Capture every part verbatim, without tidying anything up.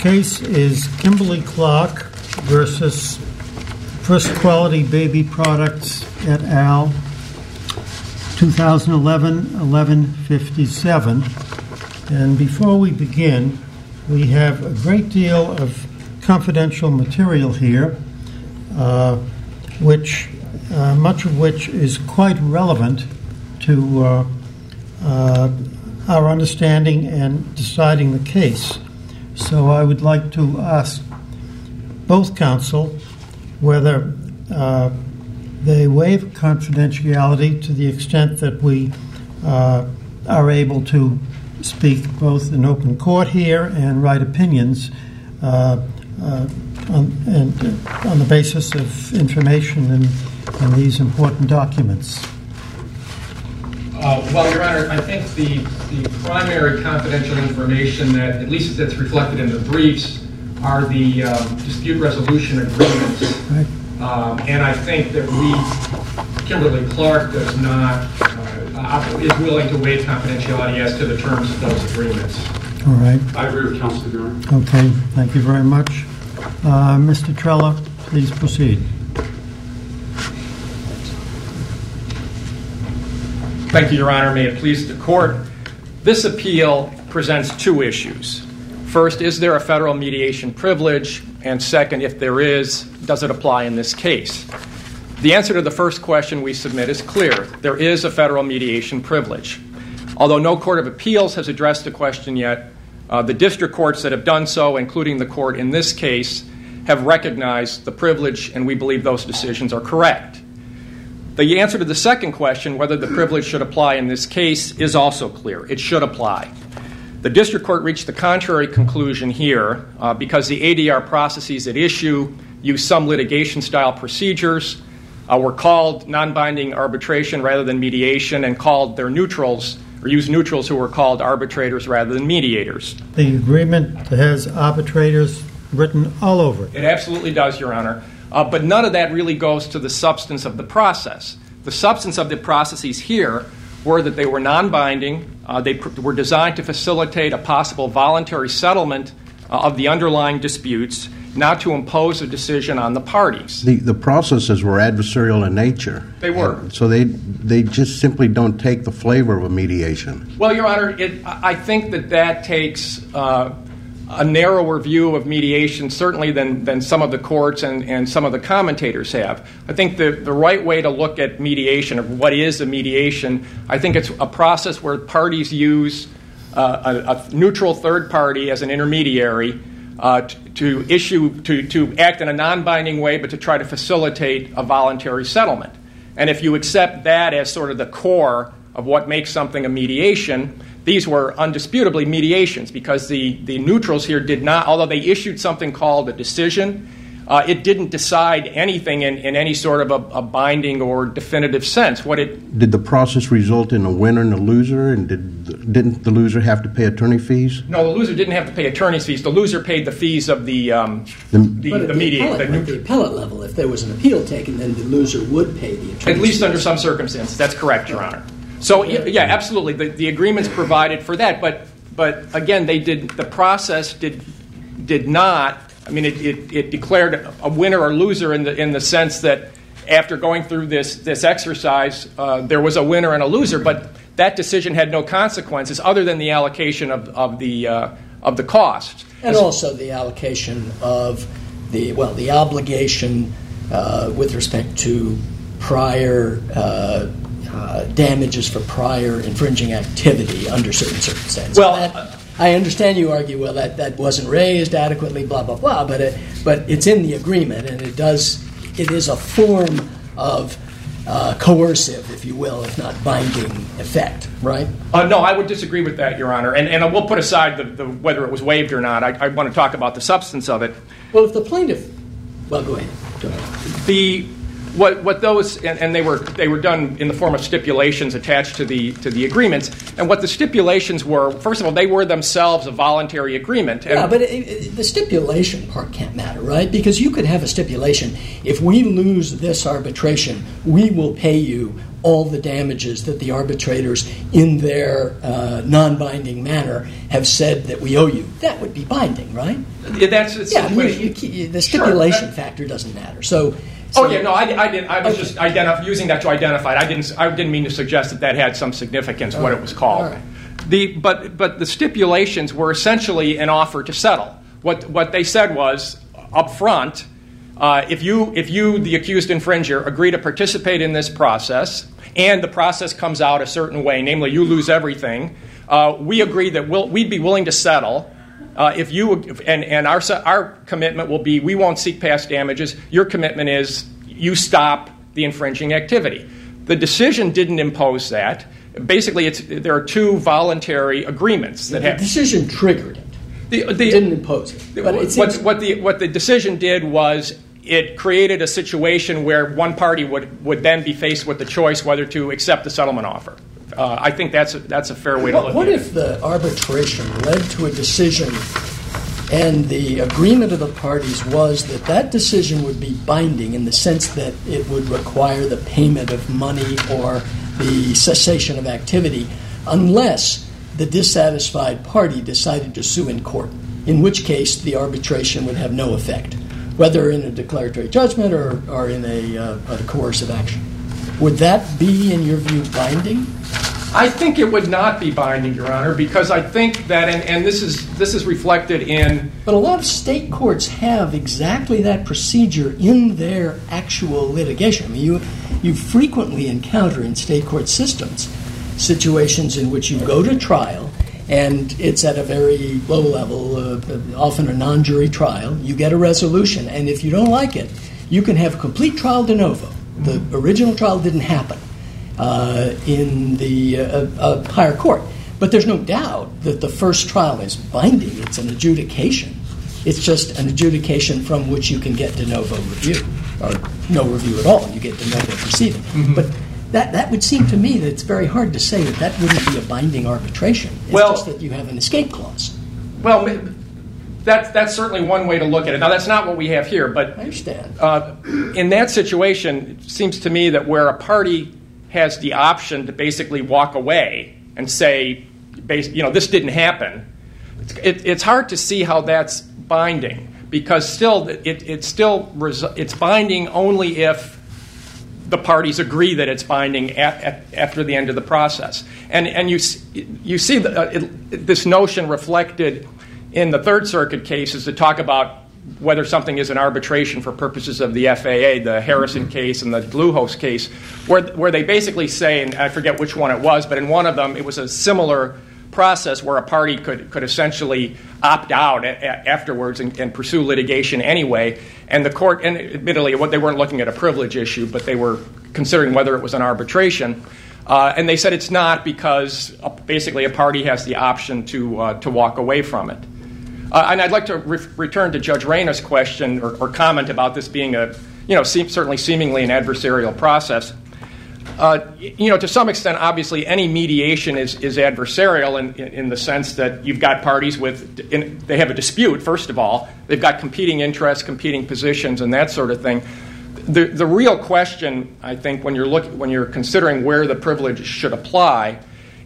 case is Kimberly Clark versus First Quality Baby Products et al., twenty eleven eleven fifty-seven. And before we begin, we have a great deal of confidential material here, uh, which uh, much of which is quite relevant to uh, uh, our understanding and deciding the case. So I would like to ask both counsel whether uh, they waive confidentiality to the extent that we uh, are able to speak both in open court here and write opinions uh, uh, on, and, uh, on the basis of information in, in these important documents. Uh, well, Your Honor, I think the, the primary confidential information that, at least that's reflected in the briefs, are the um, dispute resolution agreements. Right. Um, and I think that we, Kimberly Clark, does not, uh, is willing to waive confidentiality as to the terms of those agreements. All right. I agree with counsel, Your Honor. Okay, thank you very much. Uh, Mister Trella, please proceed. Thank you, Your Honor. May it please the court. This appeal presents two issues. First, is there a federal mediation privilege? And second, if there is, does it apply in this case? The answer to the first question we submit is clear. There is a federal mediation privilege. Although no court of appeals has addressed the question yet, uh, the district courts that have done so, including the court in this case, have recognized the privilege, and we believe those decisions are correct. The answer to the second question, whether the privilege should apply in this case, is also clear. It should apply. The district court reached the contrary conclusion here uh, because the A D R processes at issue use some litigation-style procedures, uh, were called non-binding arbitration rather than mediation, and called their neutrals, or use neutrals who were called arbitrators rather than mediators. The agreement has arbitrators written all over it. It absolutely does, Your Honor. Uh, but none of that really goes to the substance of the process. The substance of the processes here were that they were non-binding. Uh, they pr- were designed to facilitate a possible voluntary settlement uh, of the underlying disputes, not to impose a decision on the parties. The the processes were adversarial in nature. They were. And so they they just simply don't take the flavor of a mediation. Well, Your Honor, it, I think that that takes uh, a narrower view of mediation, certainly than, than some of the courts and, and some of the commentators have. I think the, the right way to look at mediation, or what is a mediation, I think it's a process where parties use uh, a, a neutral third party as an intermediary uh, to, to issue, to, to act in a non-binding way, but to try to facilitate a voluntary settlement. And if you accept that as sort of the core of what makes something a mediation, these were undisputably mediations because the, the neutrals here did not, although they issued something called a decision, uh, it didn't decide anything in, in any sort of a, a binding or definitive sense. What it Did the process result in a winner and a loser, and did, didn't the loser have to pay attorney fees? No, the loser didn't have to pay attorney's fees. The loser paid the fees of the um, the, the, but at the, the mediator. Appellate, at the appellate level, if there was an appeal taken, then the loser would pay the attorney's At least fees. under some circumstances. That's correct, Your Honor. So, yeah, absolutely. The, the agreements provided for that. But, but again, they did. The process did did not. I mean, it, it, it declared a winner or loser in the in the sense that after going through this this exercise, uh, there was a winner and a loser. But that decision had no consequences other than the allocation of of the uh, of the cost, and also the allocation of the well, the obligation uh, with respect to prior. Uh, Uh, damages for prior infringing activity under certain circumstances. Well, that, I understand you argue, well, that, that wasn't raised adequately, blah blah blah, but it, but it's in the agreement, and it does it is a form of uh, coercive, if you will, if not binding effect, right? Uh, no, I would disagree with that, Your Honor, and and we'll put aside the, the whether it was waived or not. I, I want to talk about the substance of it. Well, if the plaintiff, well, go ahead. Go ahead. The What, what those and, and they were they were done in the form of stipulations attached to the to the agreements. And what the stipulations were, first of all, they were themselves a voluntary agreement. And yeah, but it, it, the stipulation part can't matter, right? Because you could have a stipulation: if we lose this arbitration, we will pay you all the damages that the arbitrators, in their uh, non-binding manner, have said that we owe you. That would be binding, right? Yeah, that's the yeah. situation. You, you, you, the stipulation Sure. factor doesn't matter. So. so Oh yeah, no, I, I didn't. I was okay. just identif- using that to identify it. I didn't. I didn't mean to suggest that that had some significance. What right. it was called. All right. The but but the stipulations were essentially an offer to settle. What what they said was up front, uh, if you if you the accused infringer agree to participate in this process and the process comes out a certain way, namely you lose everything, uh, we agree that we'll, we'd be willing to settle. Uh, if you and and our our commitment will be we won't seek past damages. Your commitment is you stop the infringing activity. The decision didn't impose that. Basically, it's there are two voluntary agreements that the have decision triggered it. the, the, It didn't impose it. But it what, seems, what the what the decision did was it created a situation where one party would, would then be faced with the choice whether to accept the settlement offer. Uh, I think that's a, that's a fair way to what, look what at if it. the arbitration led to a decision and the agreement of the parties was that that decision would be binding in the sense that it would require the payment of money or the cessation of activity unless the dissatisfied party decided to sue in court, in which case the arbitration would have no effect, whether in a declaratory judgment or, or in a, uh, a coercive action. Would that be, in your view, binding? I think it would not be binding, Your Honor, because I think that, and, and this is this is reflected in... But a lot of state courts have exactly that procedure in their actual litigation. I mean, you, you frequently encounter in state court systems situations in which you go to trial, and it's at a very low level, uh, often a non-jury trial. You get a resolution, and if you don't like it, you can have a complete trial de novo. The original trial didn't happen uh, in the uh, uh, higher court. But there's no doubt that the first trial is binding. It's an adjudication. It's just an adjudication from which you can get de novo review, or no review at all. You get de novo proceeding. Mm-hmm. But that, that would seem to me that it's very hard to say that that wouldn't be a binding arbitration. It's well, just that you have an escape clause. Well, that's, that's certainly one way to look at it. Now, that's not what we have here, but I understand. Uh, in that situation, it seems to me that where a party has the option to basically walk away and say, you know, this didn't happen, it, it's hard to see how that's binding, because still, it, it's still it's binding only if the parties agree that it's binding at, at, after the end of the process. And and you you see the, uh, it, this notion reflected in the Third Circuit cases that talk about whether something is an arbitration for purposes of the F A A, the Harrison case and the Bluehost case, where where they basically say, and I forget which one it was, but in one of them it was a similar process where a party could, could essentially opt out a, a, afterwards and, and pursue litigation anyway. And the court, and admittedly, what they weren't looking at a privilege issue, but they were considering whether it was an arbitration. Uh, and they said it's not because uh, basically a party has the option to uh, to walk away from it. Uh, and I'd like to re- return to Judge Reyna's question or, or comment about this being a, you know, se- certainly seemingly an adversarial process. Uh, you know, to some extent, obviously, any mediation is, is adversarial in, in, in the sense that you've got parties with, in, they have a dispute, first of all. They've got competing interests, competing positions, and that sort of thing. The the real question, I think, when you're look, when you're considering where the privilege should apply,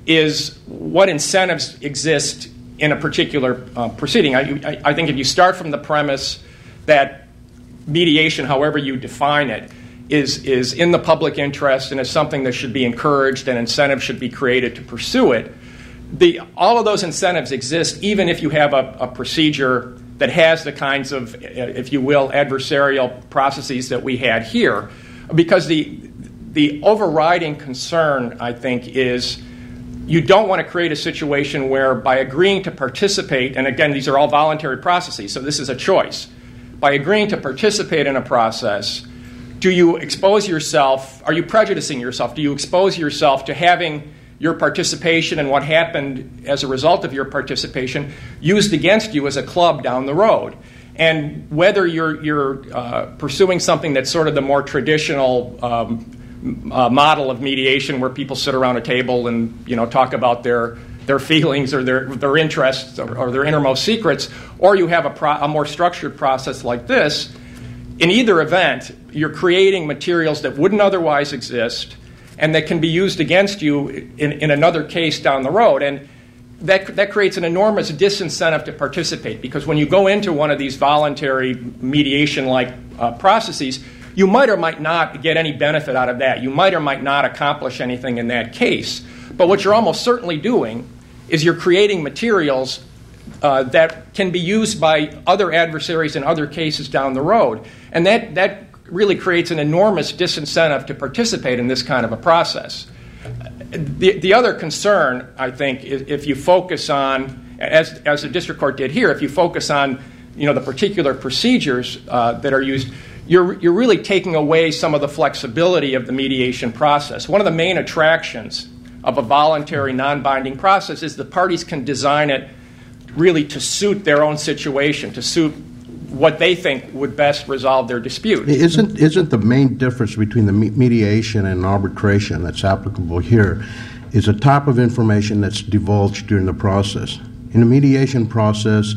is what incentives exist in a particular uh, proceeding. I, I, I think if you start from the premise that mediation, however you define it, is is in the public interest and is something that should be encouraged and incentives should be created to pursue it, the all of those incentives exist even if you have a, a procedure that has the kinds of, if you will, adversarial processes that we had here. Because the the overriding concern, I think, is you don't want to create a situation where by agreeing to participate, and again, these are all voluntary processes, so this is a choice. By agreeing to participate in a process, do you expose yourself, are you prejudicing yourself? Do you expose yourself to having your participation and what happened as a result of your participation used against you as a club down the road? And whether you're, you're uh, pursuing something that's sort of the more traditional um, uh, model of mediation where people sit around a table and, you know, talk about their their feelings or their their interests or, or their innermost secrets, or you have a, pro- a more structured process like this, in either event, you're creating materials that wouldn't otherwise exist, and that can be used against you in, in another case down the road. And that, that creates an enormous disincentive to participate, because when you go into one of these voluntary mediation-like uh, processes, you might or might not get any benefit out of that. You might or might not accomplish anything in that case. But what you're almost certainly doing is you're creating materials uh, that can be used by other adversaries in other cases down the road. And that, that really creates an enormous disincentive to participate in this kind of a process. The, the other concern, I think, is if you focus on, as, as the district court did here, if you focus on you know, the particular procedures uh, that are used, you're, you're really taking away some of the flexibility of the mediation process. One of the main attractions of a voluntary, non-binding process is the parties can design it really to suit their own situation, to suit what they think would best resolve their dispute. Isn't isn't the main difference between the mediation and arbitration that's applicable here is a type of information that's divulged during the process? In the mediation process,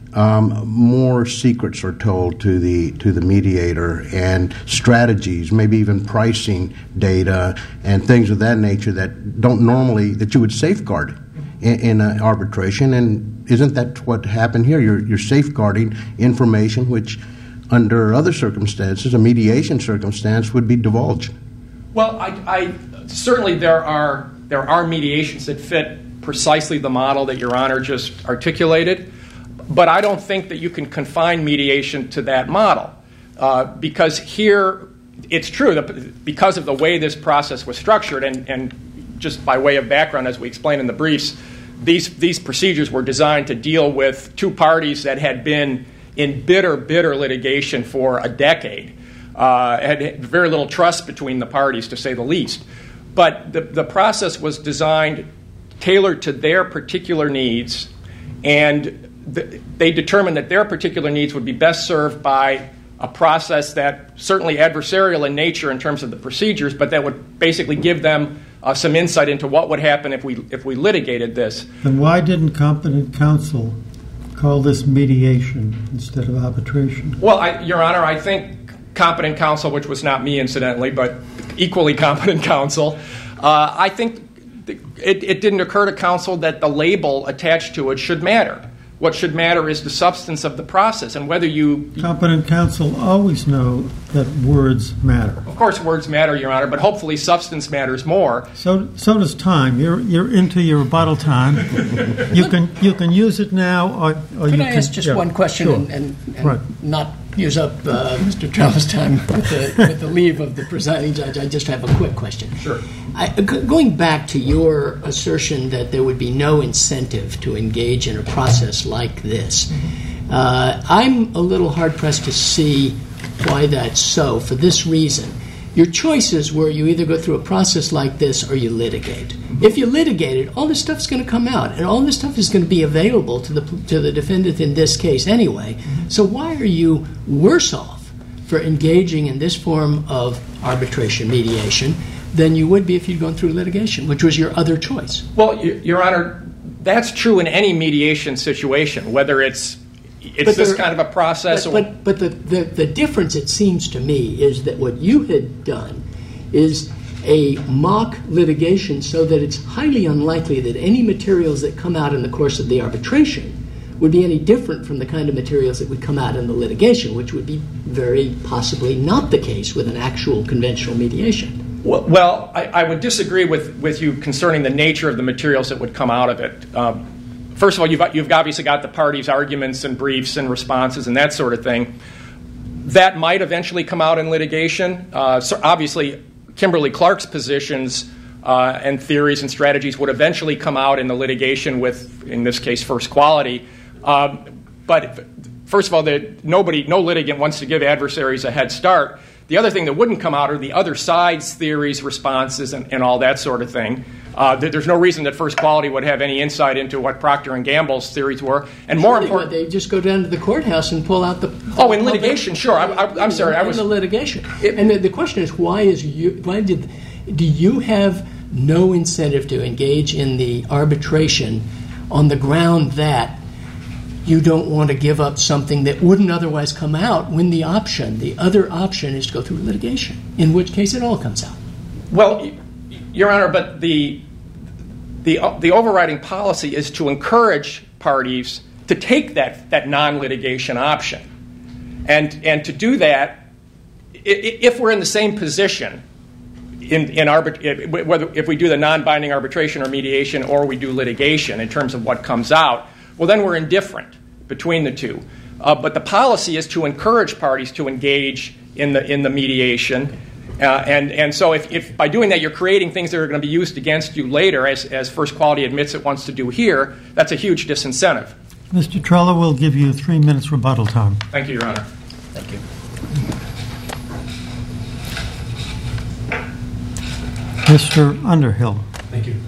um, more secrets are told to the to the mediator, and strategies, maybe even pricing data and things of that nature that don't normally that you would safeguard in, in uh, arbitration. And isn't that what happened here? You're, you're safeguarding information which, under other circumstances, a mediation circumstance, would be divulged. Well, I, I certainly there are there are mediations that fit precisely the model that Your Honor just articulated, but I don't think that you can confine mediation to that model uh, because here it's true that because of the way this process was structured, and, and just by way of background, as we explained in the briefs, These these procedures were designed to deal with two parties that had been in bitter, bitter litigation for a decade, uh, had very little trust between the parties, to say the least. But the, the process was designed, tailored to their particular needs, and th- they determined that their particular needs would be best served by a process that certainly adversarial in nature in terms of the procedures, but that would basically give them Uh, some insight into what would happen if we if we litigated this. Then why didn't competent counsel call this mediation instead of arbitration? Well, I, Your Honor, I think competent counsel, which was not me incidentally, but equally competent counsel, uh, I think it, it didn't occur to counsel that the label attached to it should matter. What should matter is the substance of the process, and whether you... Competent counsel always know that words matter. Of course words matter, Your Honor, but hopefully substance matters more. So so does time. You're you're into your rebuttal time. You can you can use it now, or, or can you I can... ask just yeah, one question sure. and, and, and right. not use up uh, Mister Travis' time with the, with the leave of the presiding judge? I just have a quick question. Sure. I, g- going back to your assertion that there would be no incentive to engage in a process like this, uh, I'm a little hard-pressed to see why that's so, for this reason. Your choices were you either go through a process like this or you litigate. If you litigate it, all this stuff's going to come out, and all this stuff is going to be available to the to the defendant in this case anyway. So why are you worse off for engaging in this form of arbitration mediation than you would be if you'd gone through litigation, which was your other choice? Well, Your Honor, that's true in any mediation situation, whether it's it's But this there- kind of a process But, or... but, but the, the, the difference, it seems to me, is that what you had done is a mock litigation so that it's highly unlikely that any materials that come out in the course of the arbitration would be any different from the kind of materials that would come out in the litigation, which would be very possibly not the case with an actual conventional mediation. Well, well I, I would disagree with, with you concerning the nature of the materials that would come out of it. Um, first of all, you've, you've obviously got the parties' arguments and briefs and responses and that sort of thing. That might eventually come out in litigation. Uh, so obviously, Kimberly Clark's positions uh, and theories and strategies would eventually come out in the litigation with, in this case, First Quality. Um, but first of all, the, nobody, no litigant wants to give adversaries a head start. The other thing that wouldn't come out are the other side's theories, responses, and, and all that sort of thing. Uh, there's no reason that First Quality would have any insight into what Procter and Gamble's theories were. And more Surely important, they just go down to the courthouse and pull out the. Oh, in litigation, sure. I, I, I'm sorry, I was in the litigation. It, and the, the question is, why is you? Why did? Do you have no incentive to engage in the arbitration on the ground that you don't want to give up something that wouldn't otherwise come out when the option, the other option, is to go through litigation, in which case it all comes out? Well, Your Honor, but the the the overriding policy is to encourage parties to take that that non-litigation option, and and to do that, if we're in the same position in in arbit- whether if we do the non-binding arbitration or mediation, or we do litigation in terms of what comes out, well, then we're indifferent between the two. Uh, but the policy is to encourage parties to engage in the in the mediation. Uh, and, and so if, if by doing that you're creating things that are going to be used against you later, as, as First Quality admits it wants to do here, that's a huge disincentive. Mister Trella will give you three minutes rebuttal time. Thank you, Your Honor. Thank you. Mister Underhill. Thank you.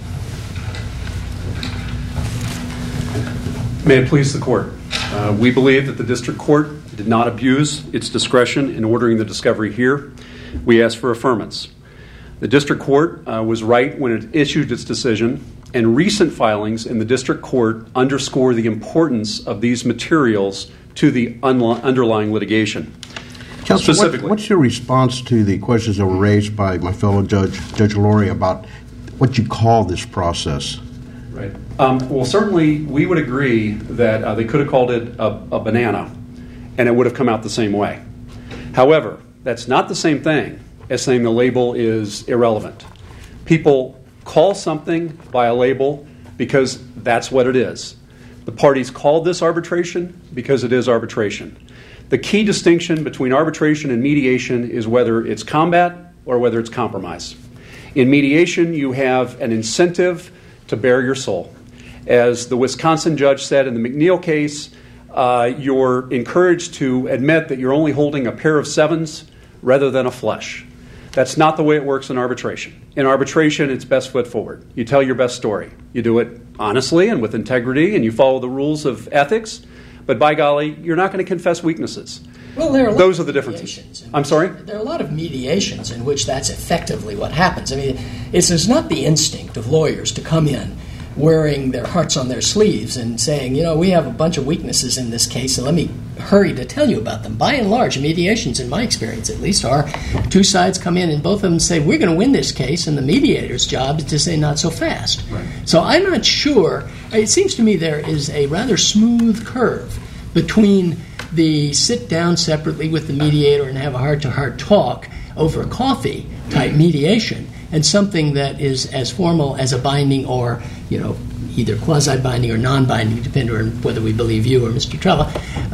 May it please the Court. Uh, we believe that the District Court did not abuse its discretion in ordering the discovery here. We ask for affirmance. The District Court uh, was right when it issued its decision, and recent filings in the District Court underscore the importance of these materials to the unlo- underlying litigation. Counsel, Specifically, what, what's your response to the questions that were raised by my fellow judge, Judge Laurie, about what you call this process? Right. Um, well, certainly we would agree that uh, they could have called it a, a banana, and it would have come out the same way. However, that's not the same thing as saying the label is irrelevant. People call something by a label because that's what it is. The parties called this arbitration because it is arbitration. The key distinction between arbitration and mediation is whether it's combat or whether it's compromise. In mediation, you have an incentive to bare your soul. As the Wisconsin judge said in the McNeil case, uh, you're encouraged to admit that you're only holding a pair of sevens rather than a flush. That's not the way it works in arbitration. In arbitration, it's best foot forward. You tell your best story. You do it honestly and with integrity, and you follow the rules of ethics. But by golly, you're not going to confess weaknesses. Well, there are a lot Those of are the differences. in I'm which- sorry? There are a lot of mediations in which that's effectively what happens. I mean, it's, it's not the instinct of lawyers to come in wearing their hearts on their sleeves and saying, you know, we have a bunch of weaknesses in this case, and let me hurry to tell you about them. By and large, mediations, in my experience at least, are two sides come in and both of them say, we're going to win this case, and the mediator's job is to say, not so fast. Right. So I'm not sure. It seems to me there is a rather smooth curve between the sit down separately with the mediator and have a heart-to-heart talk over coffee type mediation and something that is as formal as a binding or, you know, either quasi-binding or non-binding, depending on whether we believe you or Mister Trella,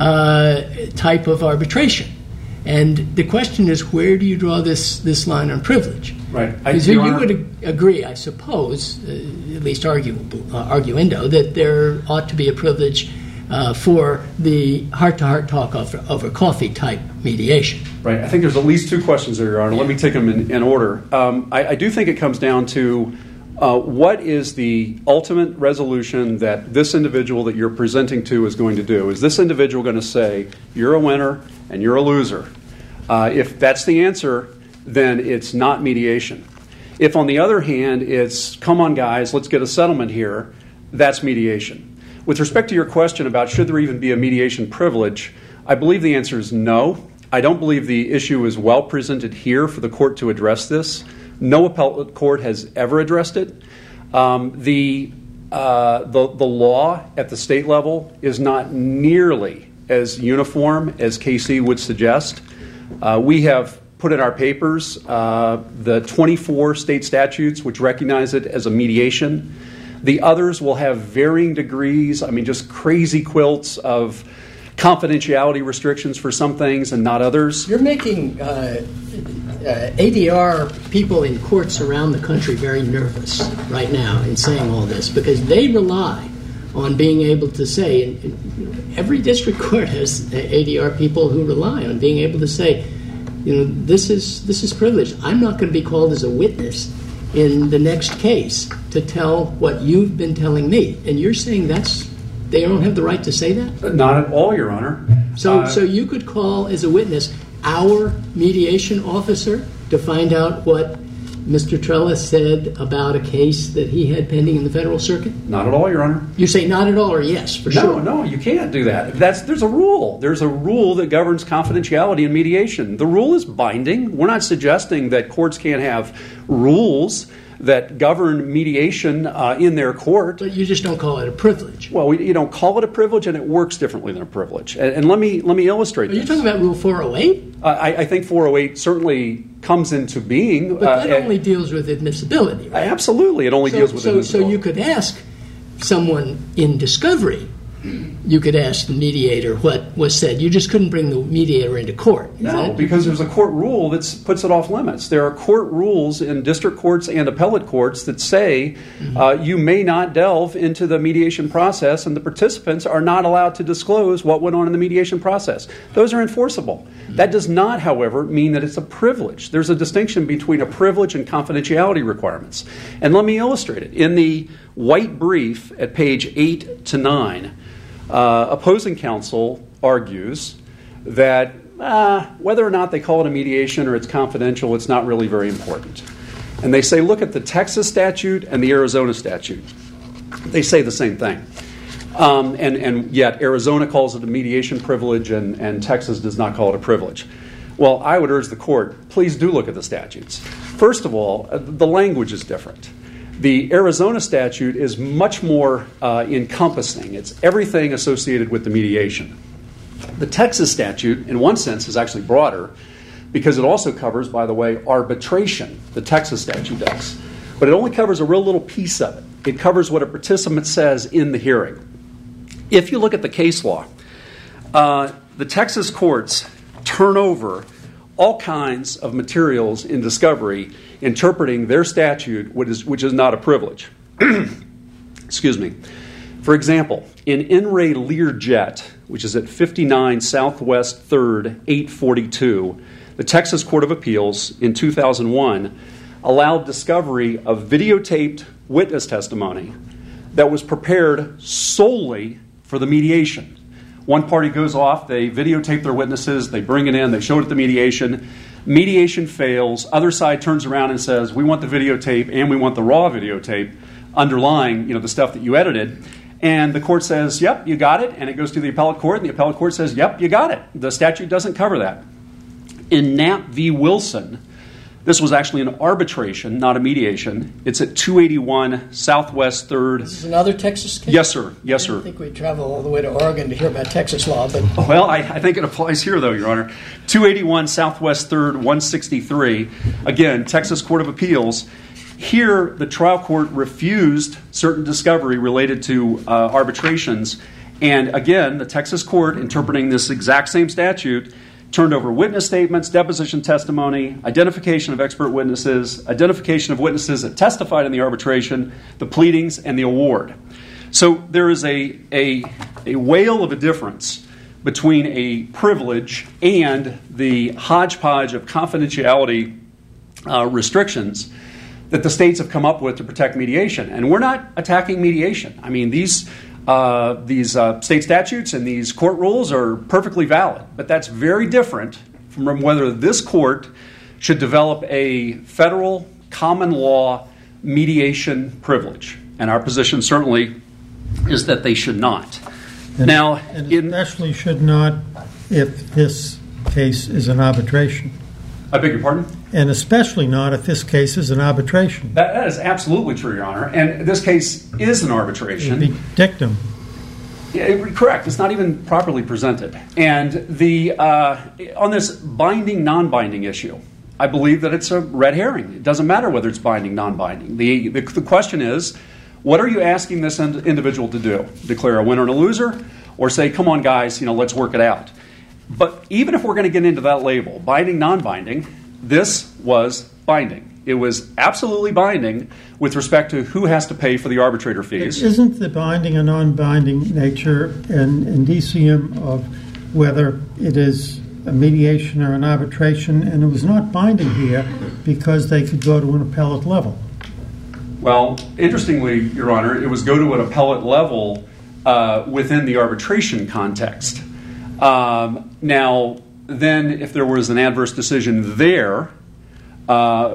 uh, type of arbitration. And the question is, where do you draw this, this line on privilege? Right. I- Because you, Your you Honor- would ag- agree, I suppose, uh, at least arguable, uh, arguendo, that there ought to be a privilege uh, for the heart-to-heart talk over, over coffee type mediation. Right. I think there's at least two questions there, Your Honor. Let me take them in, in order. Um, I, I do think it comes down to uh, what is the ultimate resolution that this individual that you're presenting to is going to do? Is this individual going to say, you're a winner and you're a loser? Uh, if that's the answer, then it's not mediation. If, on the other hand, it's, come on, guys, let's get a settlement here, that's mediation. With respect to your question about should there even be a mediation privilege, I believe the answer is no. I don't believe the issue is well presented here for the court to address this. No appellate court has ever addressed it. Um, the, uh, the the law at the state level is not nearly as uniform as K C would suggest. Uh, we have put in our papers uh, the twenty-four state statutes which recognize it as a mediation. The others will have varying degrees, I mean, just crazy quilts of confidentiality restrictions for some things and not others. You're making uh, uh, A D R people in courts around the country very nervous right now in saying all this because they rely on being able to say, and, and every district court has A D R people who rely on being able to say, you know, this is this is privileged. I'm not going to be called as a witness in the next case to tell what you've been telling me. And you're saying that's they don't have the right to say that? Not at all, Your Honor. So, Uh, so you could call as a witness our mediation officer to find out what Mister Trellis said about a case that he had pending in the Federal Circuit? Not at all, Your Honor. You say not at all or yes, for No, sure? no, you can't do that. That's there's a rule. There's a rule that governs confidentiality in mediation. The rule is binding. We're not suggesting that courts can't have rules that govern mediation uh, in their court. But you just don't call it a privilege. Well, we, you don't call it a privilege, and it works differently than a privilege. And, and let me let me illustrate Are you this. talking about Rule four oh eight? Uh, I, I think four oh eight certainly comes into being. But that uh, only deals with admissibility, right? Absolutely, it only So, deals with so, so admissibility. you could ask someone in discovery, you could ask the mediator what was said. You just couldn't bring the mediator into court. Is No, that- because there's a court rule that puts it off limits. There are court rules in district courts and appellate courts that say Mm-hmm. uh, you may not delve into the mediation process, and the participants are not allowed to disclose what went on in the mediation process. Those are enforceable. Mm-hmm. That does not, however, mean that it's a privilege. There's a distinction between a privilege and confidentiality requirements. And let me illustrate it. In the white brief at page eight to nine, Uh, opposing counsel argues that uh, whether or not they call it a mediation or it's confidential, it's not really very important. And they say, look at the Texas statute and the Arizona statute. They say the same thing. Um, and, and yet Arizona calls it a mediation privilege and, and Texas does not call it a privilege. Well, I would urge the court, please do look at the statutes. First of all, uh, the language is different. The Arizona statute is much more uh, encompassing. It's everything associated with the mediation. The Texas statute, in one sense, is actually broader because it also covers, by the way, arbitration. The Texas statute does. But it only covers a real little piece of it. It covers what a participant says in the hearing. If you look at the case law, uh, the Texas courts turn over all kinds of materials in discovery interpreting their statute, which is, which is not a privilege. Excuse me. For example, in In re Learjet, which is at fifty-nine Southwest third, eight forty-two, the Texas Court of Appeals in two thousand one allowed discovery of videotaped witness testimony that was prepared solely for the mediation. One party goes off, they videotape their witnesses, they bring it in, they show it at the mediation. Mediation fails. Other side turns around and says, we want the videotape and we want the raw videotape underlying, you know, the stuff that you edited. And the court says, yep, you got it. And it goes to the appellate court, and the appellate court says, yep, you got it. The statute doesn't cover that. In Knapp v. Wilson, this was actually an arbitration, not a mediation. It's at two eighty-one Southwest third. This is another Texas case? Yes, sir. Yes, sir. I think we travel all the way to Oregon to hear about Texas law, but Well, I, I think it applies here, though, Your Honor. two eighty-one Southwest third, one sixty-three. Again, Texas Court of Appeals. Here, the trial court refused certain discovery related to uh, arbitrations. And again, the Texas court, interpreting this exact same statute, turned over witness statements, deposition testimony, identification of expert witnesses, identification of witnesses that testified in the arbitration, the pleadings, and the award. So there is a, a, a whale of a difference between a privilege and the hodgepodge of confidentiality uh, restrictions that the states have come up with to protect mediation. And we're not attacking mediation. I mean, these uh, these uh, state statutes and these court rules are perfectly valid, but that's very different from whether this court should develop a federal common law mediation privilege. And our position certainly is that they should not. And, now, and in, especially should not if this case is an arbitration. I beg your pardon? And especially not if this case is an arbitration. That, that is absolutely true, Your Honor. And this case is an arbitration. It'd be dictum. Yeah, it, correct. It's not even properly presented. And the uh, on this binding, non-binding issue, I believe that it's a red herring. It doesn't matter whether it's binding, non-binding. The, the, the question is, what are you asking this ind- individual to do? Declare a winner and a loser? Or say, come on, guys, you know, let's work it out. But even if we're going to get into that label, binding, non-binding, this was binding. It was absolutely binding with respect to who has to pay for the arbitrator fees. Isn't the binding and non-binding nature an indicium of whether it is a mediation or an arbitration? And it was not binding here because they could go to an appellate level. Well, interestingly, Your Honor, it was go to an appellate level uh, within the arbitration context. Um, now, then, if there was an adverse decision there, uh,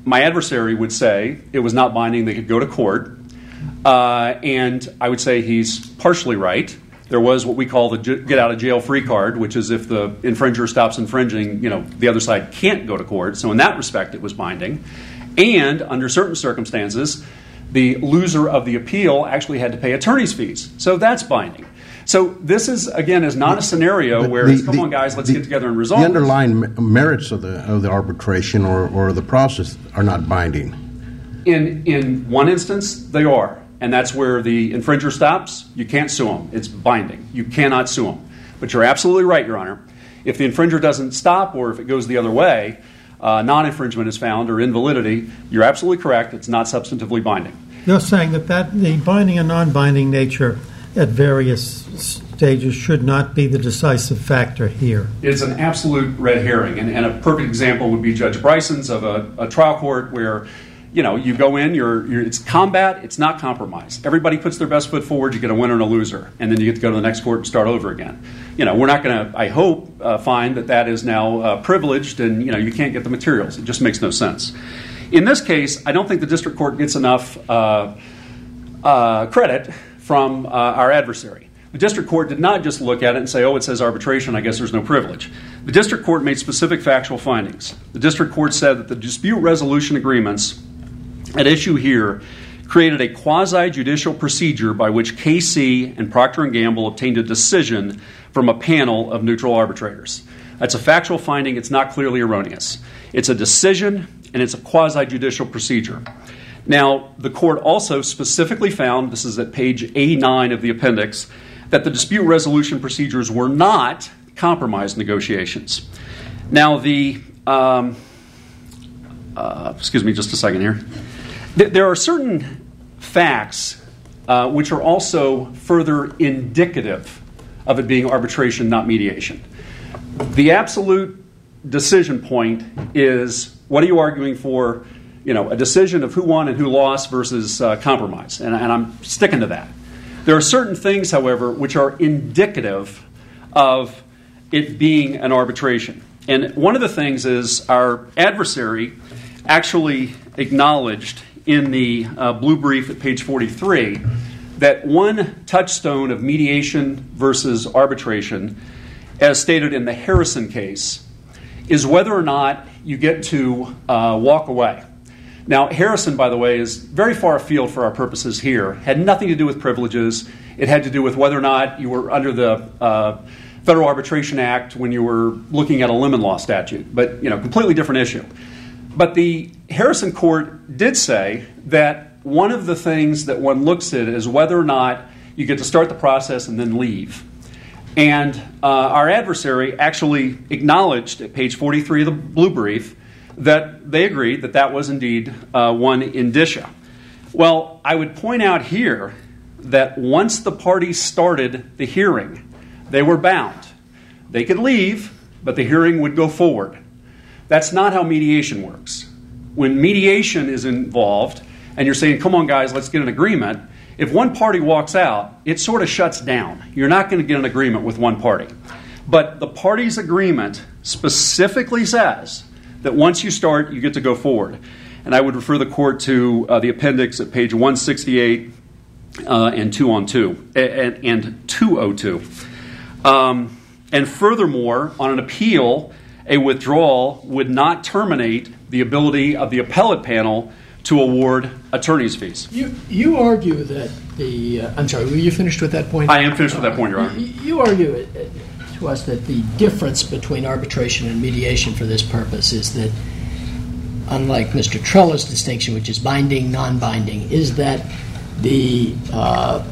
my adversary would say it was not binding, they could go to court, uh, and I would say he's partially right. There was what we call the get-out-of-jail-free card, which is if the infringer stops infringing, you know, the other side can't go to court. So in that respect, it was binding. And under certain circumstances, the loser of the appeal actually had to pay attorney's fees. So that's binding. So this is, again, is not a scenario But where the- it's, come the- on, guys, let's the- get together and resolve The this. underlying me- merits of the of the arbitration or, or the process are not binding. In in one instance, they are. And that's where the infringer stops. You can't sue them. It's binding. You cannot sue them. But you're absolutely right, Your Honor. If the infringer doesn't stop or if it goes the other way, uh, non-infringement is found or invalidity, you're absolutely correct. It's not substantively binding. You're saying that, that the binding and non-binding nature at various stages should not be the decisive factor here. It's an absolute red herring. And, and a perfect example would be Judge Bryson's of a, a trial court where, you know, you go in, you're, you're, it's combat, it's not compromise. Everybody puts their best foot forward, you get a winner and a loser, and then you get to go to the next court and start over again. You know, we're not going to, I hope, uh, find that that is now uh, privileged and, you know, you can't get the materials. It just makes no sense. In this case, I don't think the district court gets enough uh, uh, credit from uh, our adversary. The district court did not just look at it and say, oh, it says arbitration, I guess there's no privilege. The district court made specific factual findings. The district court said that the dispute resolution agreements at issue here created a quasi-judicial procedure by which K C and Procter and Gamble obtained a decision from a panel of neutral arbitrators. That's a factual finding. It's not clearly erroneous. It's a decision, and it's a quasi-judicial procedure. Now, the court also specifically found, this is at page A nine of the appendix, that the dispute resolution procedures were not compromise negotiations. Now, the, um, uh, excuse me just a second here. There are certain facts uh, which are also further indicative of it being arbitration, not mediation. The absolute decision point is, what are you arguing for? You know, a decision of who won and who lost versus uh, compromise, and, and I'm sticking to that. There are certain things, however, which are indicative of it being an arbitration. And one of the things is our adversary actually acknowledged in the uh, blue brief at page forty-three that one touchstone of mediation versus arbitration, as stated in the Harrison case, is whether or not you get to uh, walk away. Now, Harrison, by the way, is very far afield for our purposes here. Had nothing to do with privileges. It had to do with whether or not you were under the uh, Federal Arbitration Act when you were looking at a lemon law statute. But, you know, completely different issue. But the Harrison court did say that one of the things that one looks at is whether or not you get to start the process and then leave. And uh, our adversary actually acknowledged at page forty-three of the blue brief that they agreed that that was indeed uh, one indicia. Well, I would point out here that once the parties started the hearing, they were bound. They could leave, but the hearing would go forward. That's not how mediation works. When mediation is involved, and you're saying, come on, guys, let's get an agreement, if one party walks out, it sort of shuts down. You're not going to get an agreement with one party. But the party's agreement specifically says that once you start, you get to go forward. And I would refer the court to uh, the appendix at page one sixty-eight uh, and two on two, and, and two oh two. Um, and furthermore, on an appeal, a withdrawal would not terminate the ability of the appellate panel to award attorney's fees. You you argue that the uh, I'm sorry, were you finished with that point? I am finished with that point, Your Honor. You, you argue it, uh, to us that the difference between arbitration and mediation for this purpose is that, unlike Mister Trella's distinction, which is binding, non-binding, is that the uh,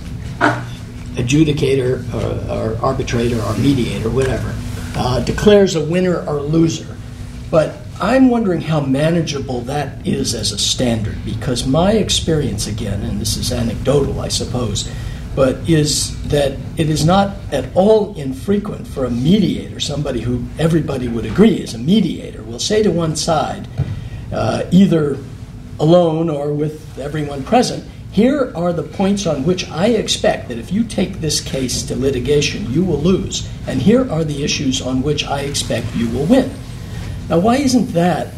adjudicator or, or arbitrator or mediator, whatever, uh, declares a winner or loser. But I'm wondering how manageable that is as a standard, because my experience, again, and this is anecdotal, I suppose, but is that it is not at all infrequent for a mediator, somebody who everybody would agree is a mediator, will say to one side, uh, either alone or with everyone present, here are the points on which I expect that if you take this case to litigation, you will lose, and here are the issues on which I expect you will win. Now, why isn't that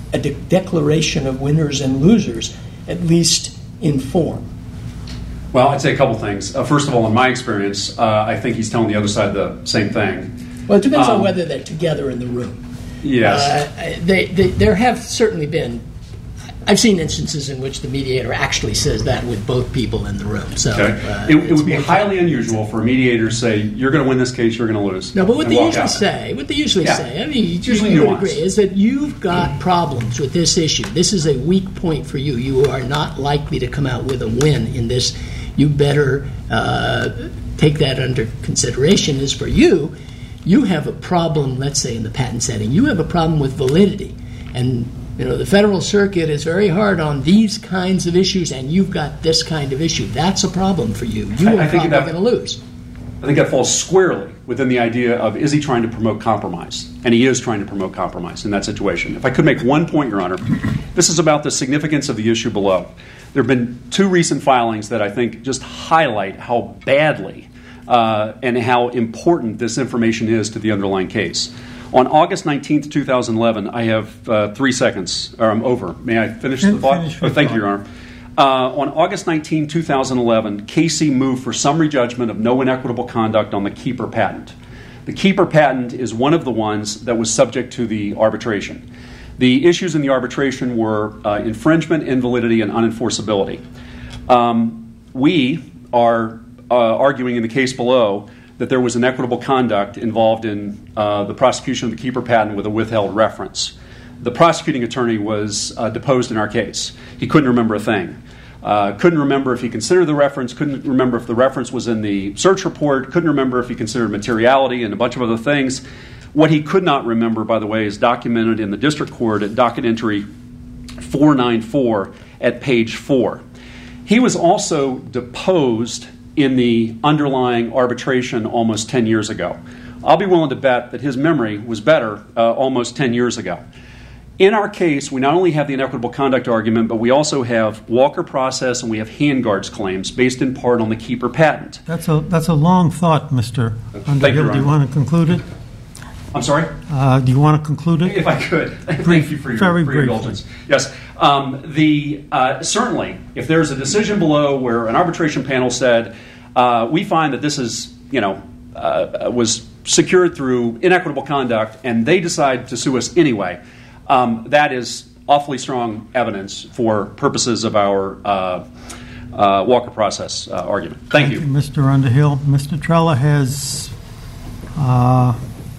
a de- declaration of winners and losers, at least in form? Well, I'd say a couple things. Uh, first of all, in my experience, uh, I think he's telling the other side the same thing. Well, it depends um, on whether they're together in the room. Yes. Uh, they, they, there have certainly been, I've seen instances in which the mediator actually says that with both people in the room. So Okay. uh, it, it would be more highly common. unusual for a mediator to say, you're going to win this case, you're going to lose. No, but what and they walk usually out. say, what they usually Yeah. say, I mean, you usually usually would nuance. agree, is that you've got problems with this issue. This is a weak point for you. You are not likely to come out with a win in this. You better uh, take that under consideration. As for you, you have a problem, let's say in the patent setting, you have a problem with validity. And you know the Federal Circuit is very hard on these kinds of issues, and you've got this kind of issue. That's a problem for you. You I- are I think probably that- going to lose. I think that falls squarely within the idea of, is he trying to promote compromise? And he is trying to promote compromise in that situation. If I could make one point, Your Honor, this is about the significance of the issue below. There have been two recent filings that I think just highlight how badly uh, and how important this information is to the underlying case. On August nineteenth, twenty eleven, I have uh, three seconds, or I'm over. May I finish the thought? Finish Oh, your thank you, thought. Your Honor. Uh, on August nineteenth, twenty eleven, K C moved for summary judgment of no inequitable conduct on the Keeper patent. The Keeper patent is one of the ones that was subject to the arbitration. The issues in the arbitration were uh, infringement, invalidity, and unenforceability. Um, we are uh, arguing in the case below that there was inequitable conduct involved in uh, the prosecution of the Keeper patent with a withheld reference. The prosecuting attorney was uh, deposed in our case. He couldn't remember a thing. Uh, couldn't remember if he considered the reference, couldn't remember if the reference was in the search report, couldn't remember if he considered materiality and a bunch of other things. What he could not remember, by the way, is documented in the district court at docket entry four ninety-four at page four. He was also deposed in the underlying arbitration almost ten years ago. I'll be willing to bet that his memory was better uh, almost ten years ago. In our case, we not only have the inequitable conduct argument, but we also have Walker process and we have handguards claims based in part on the Keeper patent. That's a that's a long thought, Mister Thank you, Underhill. Your Do you Honor. want to conclude it? I'm sorry? Uh, do you want to conclude it? If I could. Thank Brief- you for your, very for your briefly. indulgence. Yes. Um, the, uh, certainly, if there's a decision below where an arbitration panel said, uh, we find that this is, you know, uh, was secured through inequitable conduct, and they decide to sue us anyway, um, that is awfully strong evidence for purposes of our uh, uh, Walker process uh, argument. Thank you. Mister Underhill. Mister Trella has uh,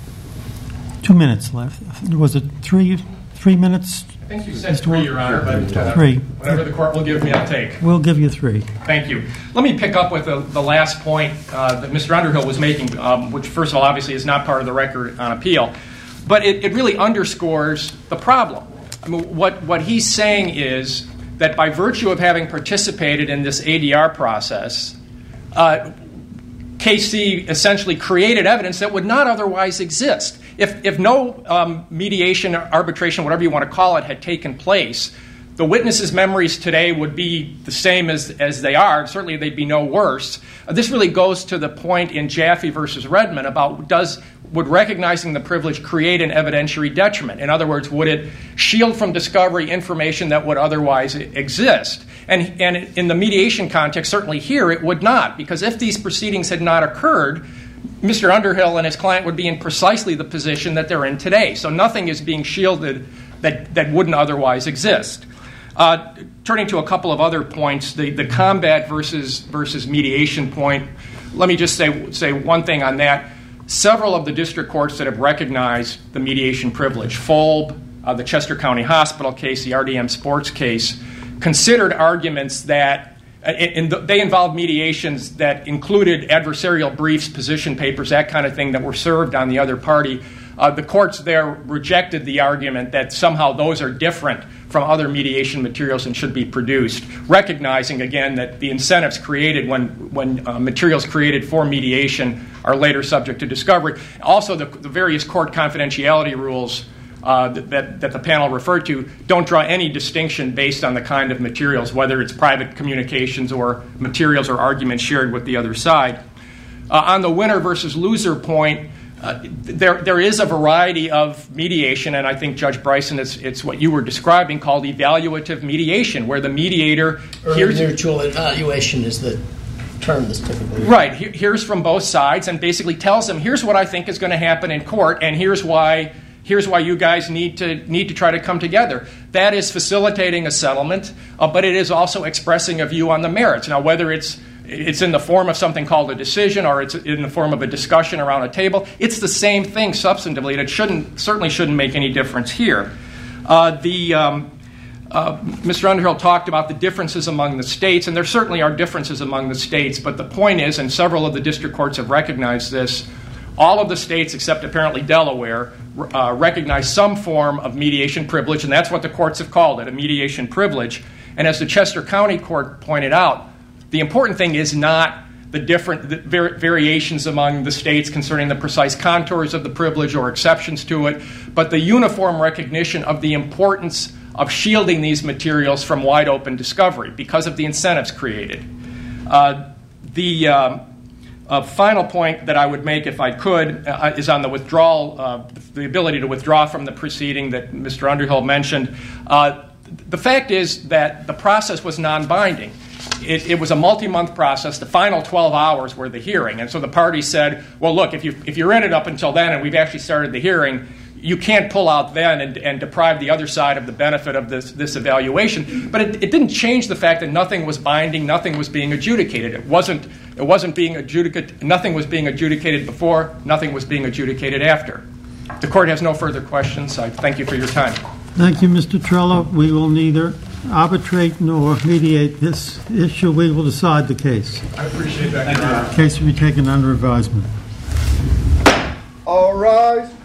two minutes left. Was it three three minutes? I think you said three, Your Honor, but uh, Three. whatever the court will give me, I'll take. We'll give you three. Thank you. Let me pick up with the, the last point uh, that Mister Underhill was making, um, which, first of all, obviously is not part of the record on appeal. But it, it really underscores the problem. I mean, what, what he's saying is that by virtue of having participated in this A D R process, uh, K C essentially created evidence that would not otherwise exist. If, if no um, mediation, arbitration, whatever you want to call it, had taken place, the witnesses' memories today would be the same as, as they are. Certainly, they'd be no worse. Uh, this really goes to the point in Jaffe versus Redmond about does would recognizing the privilege create an evidentiary detriment? In other words, would it shield from discovery information that would otherwise exist? And, and in the mediation context, certainly here, it would not, because if these proceedings had not occurred, Mister Underhill and his client would be in precisely the position that they're in today. So nothing is being shielded that, that wouldn't otherwise exist. Uh, turning to a couple of other points, the, the combat versus versus mediation point, let me just say say one thing on that. Several of the district courts that have recognized the mediation privilege, Folb, uh, the Chester County Hospital case, the R D M Sports case, considered arguments that uh, in the, they involved mediations that included adversarial briefs, position papers, that kind of thing that were served on the other party. Uh, the courts there rejected the argument that somehow those are different from other mediation materials and should be produced, recognizing, again, that the incentives created when, when uh, materials created for mediation are later subject to discovery. Also, the, the various court confidentiality rules uh, that, that the panel referred to don't draw any distinction based on the kind of materials, whether it's private communications or materials or arguments shared with the other side. Uh, on the winner versus loser point, Uh, there, there is a variety of mediation, and I think, Judge Bryson, it's, it's what you were describing called evaluative mediation, where the mediator hears mutual evaluation is the term that's typically right. He, hears from both sides and basically tells them, here's what I think is going to happen in court, and here's why. Here's why you guys need to need to try to come together. That is facilitating a settlement, uh, but it is also expressing a view on the merits. Now, whether it's it's in the form of something called a decision or it's in the form of a discussion around a table, it's the same thing substantively, and it shouldn't certainly shouldn't make any difference here. Uh, the um, uh, Mister Underhill talked about the differences among the states, and there certainly are differences among the states. But the point is, and several of the district courts have recognized this, all of the states, except apparently Delaware, uh, recognize some form of mediation privilege, and that's what the courts have called it, a mediation privilege. And as the Chester County Court pointed out, the important thing is not the different the var- variations among the states concerning the precise contours of the privilege or exceptions to it, but the uniform recognition of the importance of shielding these materials from wide-open discovery because of the incentives created. Uh, the... Um, A final point that I would make, if I could, uh, is on the withdrawal, uh, the ability to withdraw from the proceeding that Mister Underhill mentioned. Uh, the fact is that the process was non-binding. It, it was a multi-month process. The final twelve hours were the hearing. And so the parties said, well, look, if, you, if you're in it up until then and we've actually started the hearing, you can't pull out then and, and deprive the other side of the benefit of this, this evaluation. But it, it didn't change the fact that nothing was binding, nothing was being adjudicated. It wasn't, it wasn't being adjudicated, nothing was being adjudicated before, nothing was being adjudicated after. The court has no further questions. I thank you for your time. Thank you, Mister Trello. We will neither arbitrate nor mediate this issue. We will decide the case. I appreciate that, Your Honor. The case will be taken under advisement. All rise.